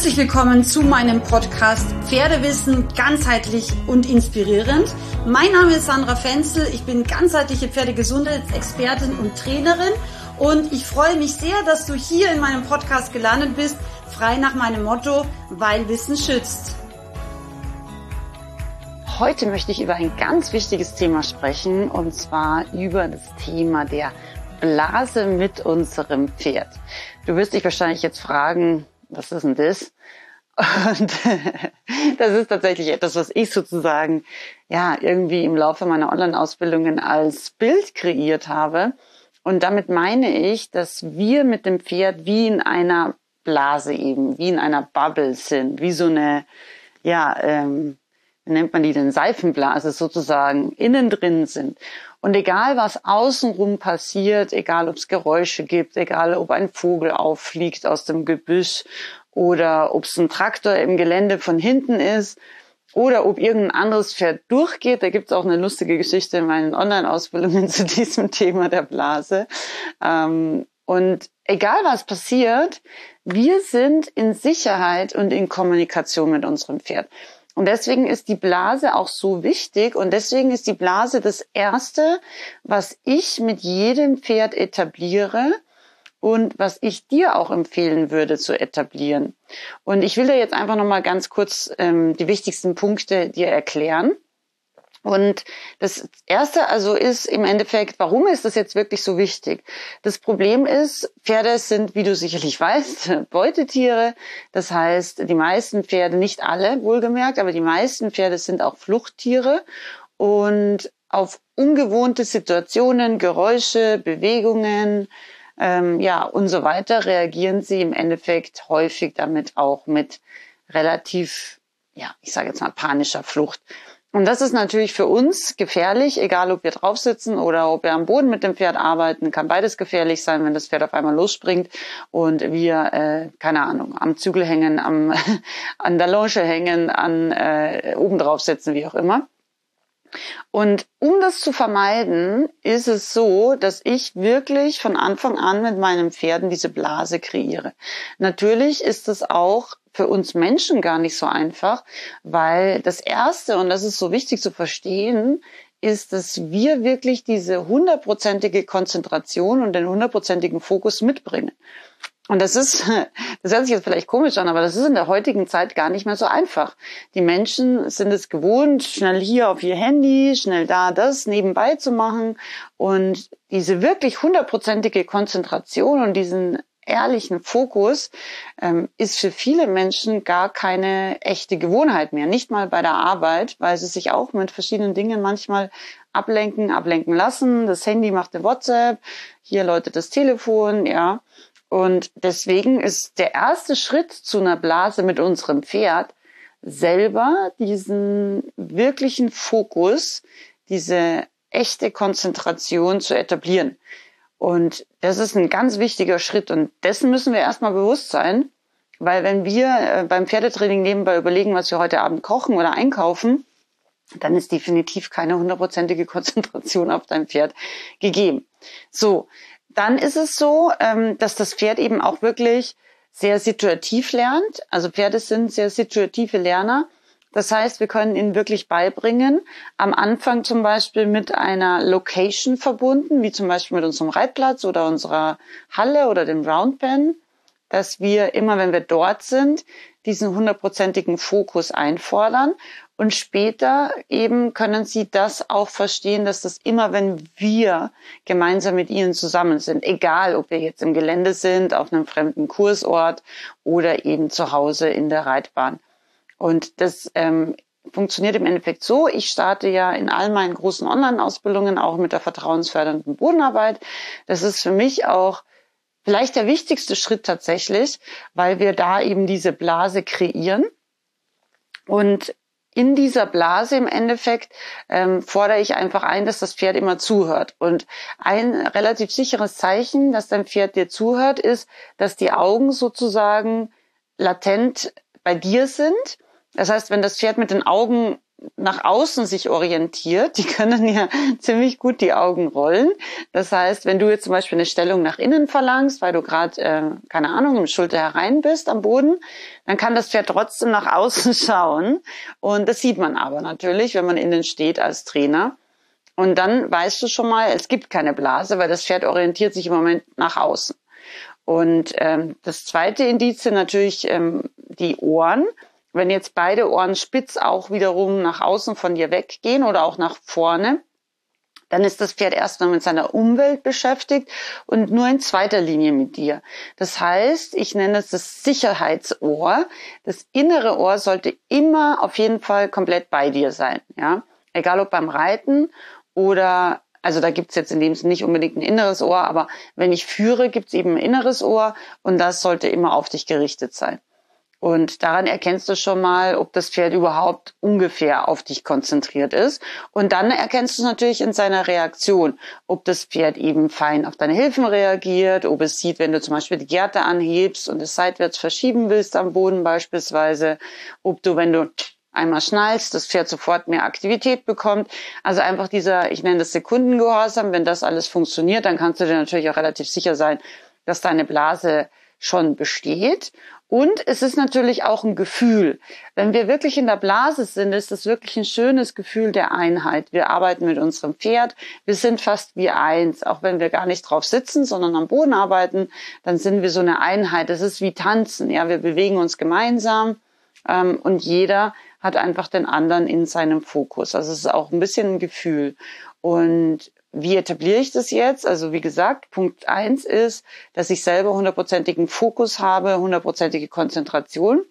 Herzlich willkommen zu meinem Podcast Pferdewissen ganzheitlich und inspirierend. Mein Name ist Sandra Fenzel, ich bin ganzheitliche Pferdegesundheitsexpertin und Trainerin und ich freue mich sehr, dass du hier in meinem Podcast gelandet bist, frei nach meinem Motto, weil Wissen schützt. Heute möchte ich über ein ganz wichtiges Thema sprechen und zwar über das Thema der Blase mit unserem Pferd. Du wirst dich wahrscheinlich jetzt fragen, was ist denn das? Und das ist tatsächlich etwas, was ich sozusagen irgendwie im Laufe meiner Online-Ausbildungen als Bild kreiert habe. Und damit meine ich, dass wir mit dem Pferd wie in einer Blase eben, wie in einer Bubble sind, wie so eine, wie nennt man die denn, Seifenblase sozusagen, innen drin sind. Und egal, was außenrum passiert, egal, ob es Geräusche gibt, egal, ob ein Vogel auffliegt aus dem Gebüsch oder ob es ein Traktor im Gelände von hinten ist oder ob irgendein anderes Pferd durchgeht, da gibt es auch eine lustige Geschichte in meinen Online-Ausbildungen zu diesem Thema der Blase. Und egal, was passiert, wir sind in Sicherheit und in Kommunikation mit unserem Pferd. Und deswegen ist die Blase auch so wichtig und deswegen ist die Blase das Erste, was ich mit jedem Pferd etabliere und was ich dir auch empfehlen würde zu etablieren. Und ich will dir jetzt einfach nochmal ganz kurz die wichtigsten Punkte dir erklären. Und das Erste also ist im Endeffekt, warum ist das jetzt wirklich so wichtig? Das Problem ist, Pferde sind, wie du sicherlich weißt, Beutetiere. Das heißt, die meisten Pferde, nicht alle wohlgemerkt, aber die meisten Pferde sind auch Fluchttiere. Und auf ungewohnte Situationen, Geräusche, Bewegungen, und so weiter reagieren sie im Endeffekt häufig damit auch mit relativ, ich sage jetzt mal panischer Flucht. Und das ist natürlich für uns gefährlich, egal ob wir drauf sitzen oder ob wir am Boden mit dem Pferd arbeiten, kann beides gefährlich sein, wenn das Pferd auf einmal losspringt und wir, am Zügel hängen, an der Longe hängen, oben drauf sitzen, wie auch immer. Und um das zu vermeiden, ist es so, dass ich wirklich von Anfang an mit meinen Pferden diese Blase kreiere. Natürlich ist es auch für uns Menschen gar nicht so einfach, weil das Erste, und das ist so wichtig zu verstehen, ist, dass wir wirklich diese 100%ige Konzentration und den 100%igen Fokus mitbringen. Und das hört sich jetzt vielleicht komisch an, aber das ist in der heutigen Zeit gar nicht mehr so einfach. Die Menschen sind es gewohnt, schnell hier auf ihr Handy, schnell da das nebenbei zu machen. Und diese wirklich 100%ige Konzentration und diesen ehrlichen Fokus ist für viele Menschen gar keine echte Gewohnheit mehr. Nicht mal bei der Arbeit, weil sie sich auch mit verschiedenen Dingen manchmal ablenken lassen. Das Handy macht eine WhatsApp, hier läutet das Telefon, Und deswegen ist der erste Schritt zu einer Blase mit unserem Pferd selber diesen wirklichen Fokus, diese echte Konzentration zu etablieren. Und das ist ein ganz wichtiger Schritt und dessen müssen wir erstmal bewusst sein, weil wenn wir beim Pferdetraining nebenbei überlegen, was wir heute Abend kochen oder einkaufen, dann ist definitiv keine 100%ige Konzentration auf dein Pferd gegeben. So. Dann ist es so, dass das Pferd eben auch wirklich sehr situativ lernt. Also Pferde sind sehr situative Lerner. Das heißt, wir können ihnen wirklich beibringen, am Anfang zum Beispiel mit einer Location verbunden, wie zum Beispiel mit unserem Reitplatz oder unserer Halle oder dem Roundpen, dass wir immer, wenn wir dort sind, diesen 100%igen Fokus einfordern. Und später eben können sie das auch verstehen, dass das immer, wenn wir gemeinsam mit ihnen zusammen sind, egal ob wir jetzt im Gelände sind, auf einem fremden Kursort oder eben zu Hause in der Reitbahn. Und das funktioniert im Endeffekt so. Ich starte ja in all meinen großen Online-Ausbildungen auch mit der vertrauensfördernden Bodenarbeit. Das ist für mich auch vielleicht der wichtigste Schritt tatsächlich, weil wir da eben diese Blase kreieren. Und in dieser Blase im Endeffekt fordere ich einfach ein, dass das Pferd immer zuhört. Und ein relativ sicheres Zeichen, dass dein Pferd dir zuhört, ist, dass die Augen sozusagen latent bei dir sind. Das heißt, wenn das Pferd mit den Augen nach außen sich orientiert, die können ja ziemlich gut die Augen rollen. Das heißt, wenn du jetzt zum Beispiel eine Stellung nach innen verlangst, weil du gerade, keine Ahnung, im Schulter herein bist am Boden, dann kann das Pferd trotzdem nach außen schauen. Und das sieht man aber natürlich, wenn man innen steht als Trainer. Und dann weißt du schon mal, es gibt keine Blase, weil das Pferd orientiert sich im Moment nach außen. Und das zweite Indiz sind natürlich die Ohren. Wenn jetzt beide Ohren spitz auch wiederum nach außen von dir weggehen oder auch nach vorne, dann ist das Pferd erstmal mit seiner Umwelt beschäftigt und nur in zweiter Linie mit dir. Das heißt, ich nenne es das Sicherheitsohr. Das innere Ohr sollte immer auf jeden Fall komplett bei dir sein. Ja? Egal ob beim Reiten oder, also da gibt's jetzt in dem Sinne nicht unbedingt ein inneres Ohr, aber wenn ich führe, gibt's eben ein inneres Ohr und das sollte immer auf dich gerichtet sein. Und daran erkennst du schon mal, ob das Pferd überhaupt ungefähr auf dich konzentriert ist. Und dann erkennst du natürlich in seiner Reaktion, ob das Pferd eben fein auf deine Hilfen reagiert, ob es sieht, wenn du zum Beispiel die Gerte anhebst und es seitwärts verschieben willst am Boden beispielsweise, ob du, wenn du einmal schnallst, das Pferd sofort mehr Aktivität bekommt. Also einfach dieser, ich nenne das Sekundengehorsam, wenn das alles funktioniert, dann kannst du dir natürlich auch relativ sicher sein, dass deine Blase schon besteht. Und es ist natürlich auch ein Gefühl. Wenn wir wirklich in der Blase sind, ist das wirklich ein schönes Gefühl der Einheit. Wir arbeiten mit unserem Pferd. Wir sind fast wie eins. Auch wenn wir gar nicht drauf sitzen, sondern am Boden arbeiten, dann sind wir so eine Einheit. Das ist wie Tanzen. Ja, wir bewegen uns gemeinsam. Und jeder hat einfach den anderen in seinem Fokus. Also es ist auch ein bisschen ein Gefühl. Und wie etabliere ich das jetzt? Also wie gesagt, Punkt 1 ist, dass ich selber 100%igen Fokus habe, 100%ige Konzentration.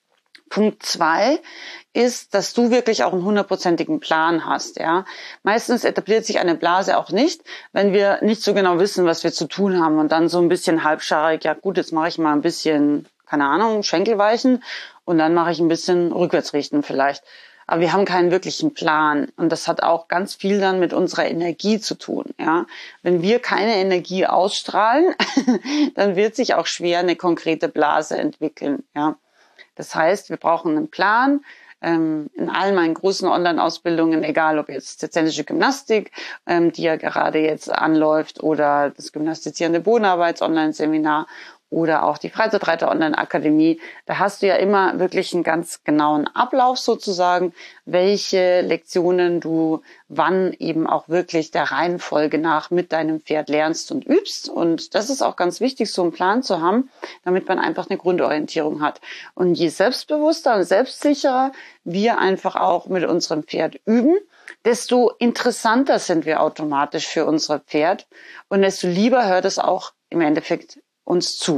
Punkt 2 ist, dass du wirklich auch einen 100%igen Plan hast. Ja, meistens etabliert sich eine Blase auch nicht, wenn wir nicht so genau wissen, was wir zu tun haben und dann so ein bisschen halbscharig, ja gut, jetzt mache ich mal ein bisschen, keine Ahnung, Schenkelweichen und dann mache ich ein bisschen Rückwärtsrichten vielleicht. Aber wir haben keinen wirklichen Plan. Und das hat auch ganz viel dann mit unserer Energie zu tun. Ja, wenn wir keine Energie ausstrahlen, dann wird sich auch schwer eine konkrete Blase entwickeln. Ja, das heißt, wir brauchen einen Plan. In allen meinen großen Online-Ausbildungen, egal ob jetzt zirzenische Gymnastik, die ja gerade jetzt anläuft, oder das gymnastizierende Bodenarbeits-Online-Seminar, oder auch die Freizeitreiter-Online-Akademie, da hast du ja immer wirklich einen ganz genauen Ablauf sozusagen, welche Lektionen du wann eben auch wirklich der Reihenfolge nach mit deinem Pferd lernst und übst. Und das ist auch ganz wichtig, so einen Plan zu haben, damit man einfach eine Grundorientierung hat. Und je selbstbewusster und selbstsicherer wir einfach auch mit unserem Pferd üben, desto interessanter sind wir automatisch für unser Pferd und desto lieber hört es auch im Endeffekt uns zu.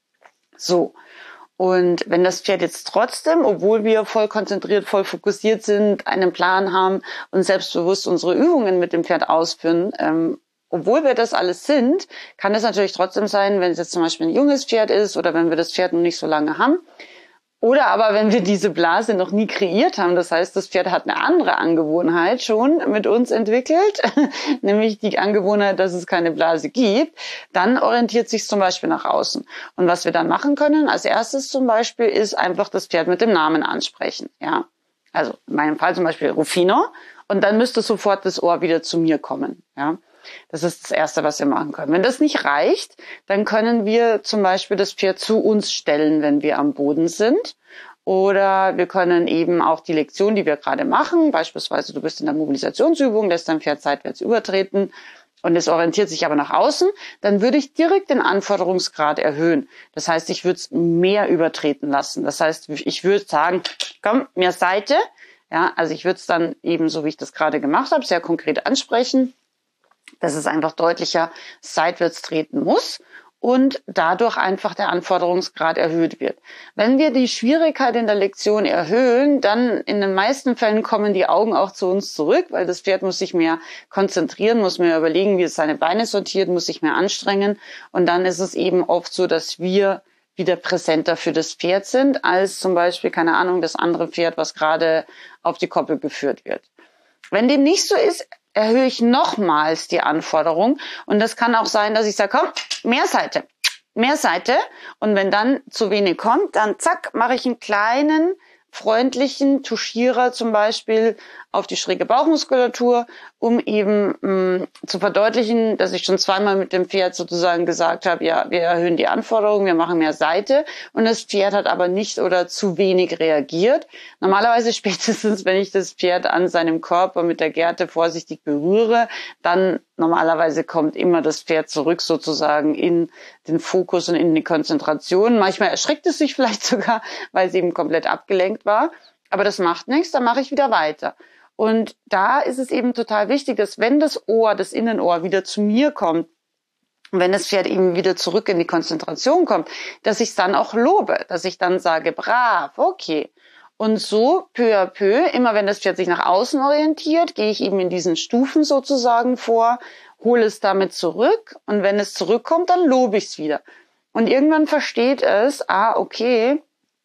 So. Und wenn das Pferd jetzt trotzdem, obwohl wir voll konzentriert, voll fokussiert sind, einen Plan haben und selbstbewusst unsere Übungen mit dem Pferd ausführen, obwohl wir das alles sind, kann es natürlich trotzdem sein, wenn es jetzt zum Beispiel ein junges Pferd ist oder wenn wir das Pferd noch nicht so lange haben. Oder aber wenn wir diese Blase noch nie kreiert haben, das heißt, das Pferd hat eine andere Angewohnheit schon mit uns entwickelt, nämlich die Angewohnheit, dass es keine Blase gibt, dann orientiert sich zum Beispiel nach außen. Und was wir dann machen können, als erstes zum Beispiel, ist einfach das Pferd mit dem Namen ansprechen. Ja, also in meinem Fall zum Beispiel Rufino, und dann müsste sofort das Ohr wieder zu mir kommen. Ja. Das ist das Erste, was wir machen können. Wenn das nicht reicht, dann können wir zum Beispiel das Pferd zu uns stellen, wenn wir am Boden sind. Oder wir können eben auch die Lektion, die wir gerade machen, beispielsweise du bist in der Mobilisationsübung, lässt dein Pferd seitwärts übertreten und es orientiert sich aber nach außen, dann würde ich direkt den Anforderungsgrad erhöhen. Das heißt, ich würde es mehr übertreten lassen. Das heißt, ich würde sagen, komm, mehr Seite. Ja, also ich würde es dann eben, so wie ich das gerade gemacht habe, sehr konkret ansprechen, dass es einfach deutlicher seitwärts treten muss und dadurch einfach der Anforderungsgrad erhöht wird. Wenn wir die Schwierigkeit in der Lektion erhöhen, dann in den meisten Fällen kommen die Augen auch zu uns zurück, weil das Pferd muss sich mehr konzentrieren, muss mehr überlegen, wie es seine Beine sortiert, muss sich mehr anstrengen. Und dann ist es eben oft so, dass wir wieder präsenter für das Pferd sind, als zum Beispiel, keine Ahnung, das andere Pferd, was gerade auf die Koppel geführt wird. Wenn dem nicht so ist, erhöhe ich nochmals die Anforderung. Und das kann auch sein, dass ich sage, komm, mehr Seite. Und wenn dann zu wenig kommt, dann zack, mache ich einen kleinen freundlichen Touchierer zum Beispiel auf die schräge Bauchmuskulatur, um eben zu verdeutlichen, dass ich schon zweimal mit dem Pferd sozusagen gesagt habe, ja, wir erhöhen die Anforderungen, wir machen mehr Seite, und das Pferd hat aber nicht oder zu wenig reagiert. Normalerweise spätestens, wenn ich das Pferd an seinem Körper mit der Gerte vorsichtig berühre, dann normalerweise kommt immer das Pferd zurück sozusagen in den Fokus und in die Konzentration. Manchmal erschreckt es sich vielleicht sogar, weil es eben komplett abgelenkt war. Aber das macht nichts, dann mache ich wieder weiter. Und da ist es eben total wichtig, dass wenn das Ohr, das Innenohr wieder zu mir kommt, und wenn das Pferd eben wieder zurück in die Konzentration kommt, dass ich es dann auch lobe, dass ich dann sage, brav, okay. Und so peu à peu, immer wenn das Pferd sich nach außen orientiert, gehe ich eben in diesen Stufen sozusagen vor, hole es damit zurück, und wenn es zurückkommt, dann lobe ich es wieder. Und irgendwann versteht es, okay,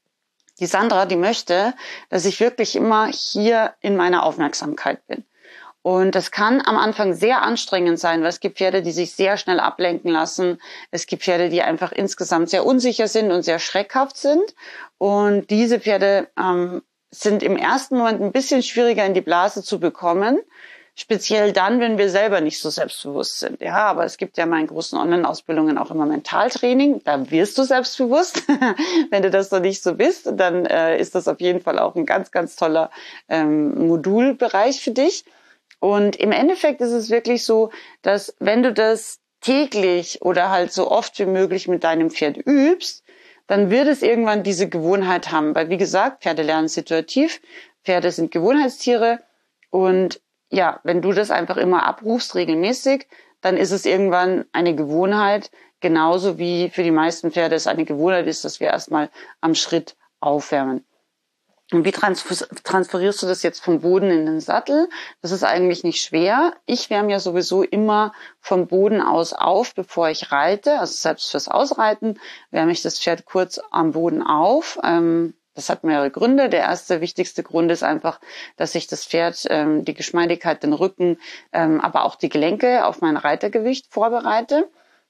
die Sandra, die möchte, dass ich wirklich immer hier in meiner Aufmerksamkeit bin. Und das kann am Anfang sehr anstrengend sein, weil es gibt Pferde, die sich sehr schnell ablenken lassen. Es gibt Pferde, die einfach insgesamt sehr unsicher sind und sehr schreckhaft sind. Und diese Pferde sind im ersten Moment ein bisschen schwieriger in die Blase zu bekommen. Speziell dann, wenn wir selber nicht so selbstbewusst sind. Ja, aber es gibt ja in meinen großen Online-Ausbildungen auch immer Mentaltraining. Da wirst du selbstbewusst. Wenn du das noch nicht so bist, dann ist das auf jeden Fall auch ein ganz, ganz toller Modulbereich für dich. Und im Endeffekt ist es wirklich so, dass wenn du das täglich oder halt so oft wie möglich mit deinem Pferd übst, dann wird es irgendwann diese Gewohnheit haben. Weil wie gesagt, Pferde lernen situativ, Pferde sind Gewohnheitstiere, und ja, wenn du das einfach immer abrufst, regelmäßig, dann ist es irgendwann eine Gewohnheit, genauso wie für die meisten Pferde es eine Gewohnheit ist, dass wir erstmal am Schritt aufwärmen. Und wie transferierst du das jetzt vom Boden in den Sattel? Das ist eigentlich nicht schwer. Ich wärme ja sowieso immer vom Boden aus auf, bevor ich reite. Also selbst fürs Ausreiten wärme ich das Pferd kurz am Boden auf. Das hat mehrere Gründe. Der erste, wichtigste Grund ist einfach, dass ich das Pferd, die Geschmeidigkeit, den Rücken, aber auch die Gelenke auf mein Reitergewicht vorbereite.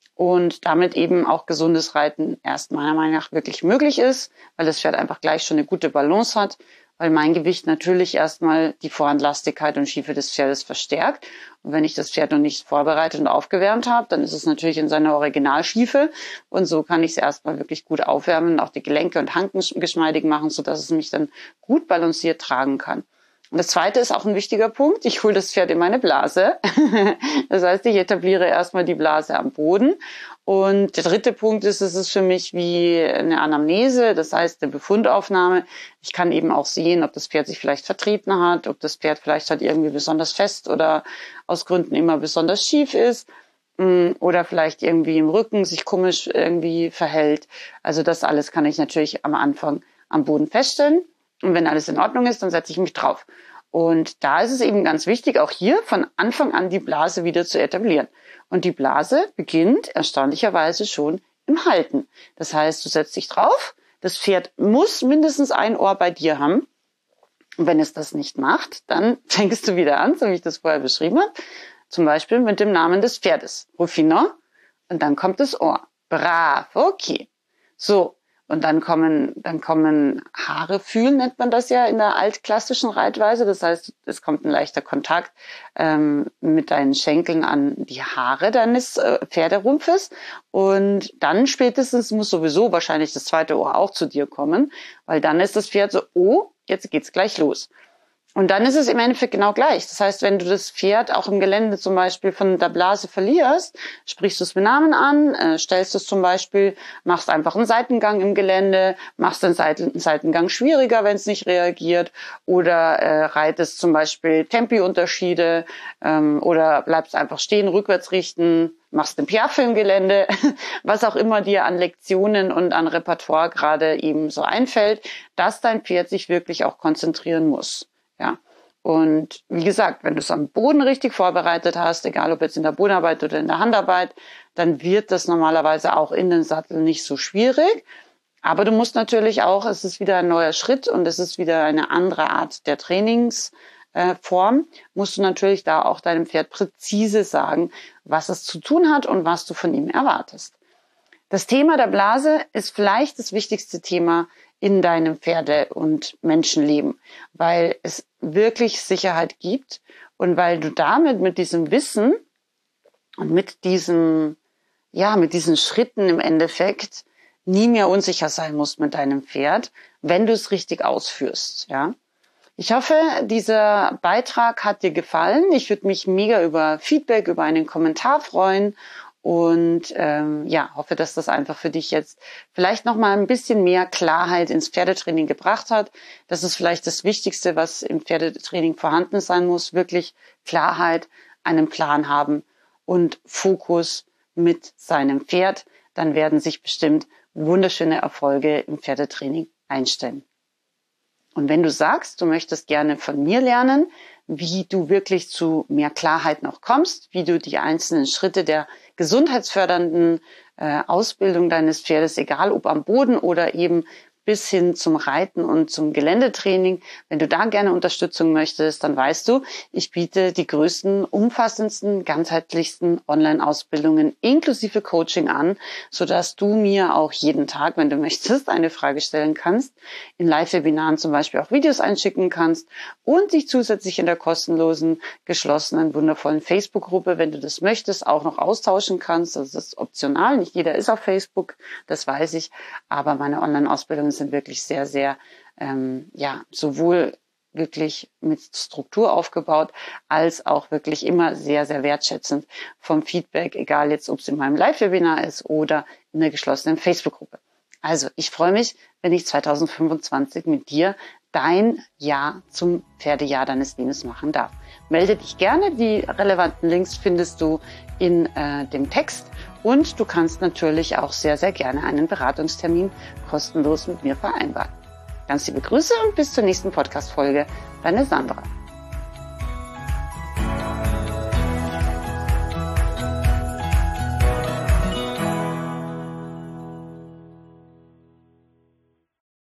Und damit eben auch gesundes Reiten erst meiner Meinung nach wirklich möglich ist, weil das Pferd einfach gleich schon eine gute Balance hat, weil mein Gewicht natürlich erstmal die Vorhandlastigkeit und Schiefe des Pferdes verstärkt. Und wenn ich das Pferd noch nicht vorbereitet und aufgewärmt habe, dann ist es natürlich in seiner Originalschiefe, und so kann ich es erstmal wirklich gut aufwärmen und auch die Gelenke und Hanken geschmeidig machen, sodass es mich dann gut balanciert tragen kann. Und das zweite ist auch ein wichtiger Punkt. Ich hole das Pferd in meine Blase. Das heißt, ich etabliere erstmal die Blase am Boden. Und der dritte Punkt ist, es ist für mich wie eine Anamnese, das heißt eine Befundaufnahme. Ich kann eben auch sehen, ob das Pferd sich vielleicht vertreten hat, ob das Pferd vielleicht halt irgendwie besonders fest oder aus Gründen immer besonders schief ist oder vielleicht irgendwie im Rücken sich komisch irgendwie verhält. Also das alles kann ich natürlich am Anfang am Boden feststellen. Und wenn alles in Ordnung ist, dann setze ich mich drauf. Und da ist es eben ganz wichtig, auch hier von Anfang an die Blase wieder zu etablieren. Und die Blase beginnt erstaunlicherweise schon im Halten. Das heißt, du setzt dich drauf, das Pferd muss mindestens ein Ohr bei dir haben. Und wenn es das nicht macht, dann fängst du wieder an, so wie ich das vorher beschrieben habe. Zum Beispiel mit dem Namen des Pferdes. Rufino. Und dann kommt das Ohr. Brav, okay. So. Und dann kommen Haare fühlen, nennt man das ja in der altklassischen Reitweise. Das heißt, es kommt ein leichter Kontakt mit deinen Schenkeln an die Haare deines Pferderumpfes. Und dann spätestens muss sowieso wahrscheinlich das zweite Ohr auch zu dir kommen, weil dann ist das Pferd so, oh, jetzt geht's gleich los. Und dann ist es im Endeffekt genau gleich. Das heißt, wenn du das Pferd auch im Gelände zum Beispiel von der Blase verlierst, sprichst du es mit Namen an, stellst es zum Beispiel, machst einfach einen Seitengang im Gelände, machst den Seitengang schwieriger, wenn es nicht reagiert, oder reitest zum Beispiel Tempi-Unterschiede oder bleibst einfach stehen, rückwärts richten, machst eine Piaffe im Gelände, was auch immer dir an Lektionen und an Repertoire gerade eben so einfällt, dass dein Pferd sich wirklich auch konzentrieren muss. Ja, und wie gesagt, wenn du es am Boden richtig vorbereitet hast, egal ob jetzt in der Bodenarbeit oder in der Handarbeit, dann wird das normalerweise auch in den Sattel nicht so schwierig. Aber du musst natürlich auch, es ist wieder ein neuer Schritt und es ist wieder eine andere Art der Trainingsform, musst du natürlich da auch deinem Pferd präzise sagen, was es zu tun hat und was du von ihm erwartest. Das Thema der Blase ist vielleicht das wichtigste Thema in deinem Pferde- und Menschenleben, weil es wirklich Sicherheit gibt und weil du damit mit diesem Wissen und mit diesen Schritten im Endeffekt nie mehr unsicher sein musst mit deinem Pferd, wenn du es richtig ausführst, ja. Ich hoffe, dieser Beitrag hat dir gefallen. Ich würde mich mega über Feedback, über einen Kommentar freuen und hoffe, dass das einfach für dich jetzt vielleicht noch mal ein bisschen mehr Klarheit ins Pferdetraining gebracht hat. Das ist vielleicht das Wichtigste, was im Pferdetraining vorhanden sein muss. Wirklich Klarheit, einen Plan haben und Fokus mit seinem Pferd. Dann werden sich bestimmt wunderschöne Erfolge im Pferdetraining einstellen. Und wenn du sagst, du möchtest gerne von mir lernen, wie du wirklich zu mehr Klarheit noch kommst, wie du die einzelnen Schritte der gesundheitsfördernden Ausbildung deines Pferdes, egal ob am Boden oder eben bis hin zum Reiten und zum Geländetraining. Wenn du da gerne Unterstützung möchtest, dann weißt du, ich biete die größten, umfassendsten, ganzheitlichsten Online-Ausbildungen inklusive Coaching an, sodass du mir auch jeden Tag, wenn du möchtest, eine Frage stellen kannst, in Live-Webinaren zum Beispiel auch Videos einschicken kannst und dich zusätzlich in der kostenlosen, geschlossenen, wundervollen Facebook-Gruppe, wenn du das möchtest, auch noch austauschen kannst. Das ist optional. Nicht jeder ist auf Facebook, das weiß ich, aber meine Online-Ausbildungen sind wirklich sehr, sehr, sowohl wirklich mit Struktur aufgebaut, als auch wirklich immer sehr, sehr wertschätzend vom Feedback, egal jetzt, ob es in meinem Live-Webinar ist oder in der geschlossenen Facebook-Gruppe. Also, ich freue mich, wenn ich 2025 mit dir dein Jahr zum Pferdejahr deines Lebens machen darf. Melde dich gerne, die relevanten Links findest du in dem Text und du kannst natürlich auch sehr, sehr gerne einen Beratungstermin kostenlos mit mir vereinbaren. Ganz liebe Grüße und bis zur nächsten Podcast-Folge. Deine Sandra.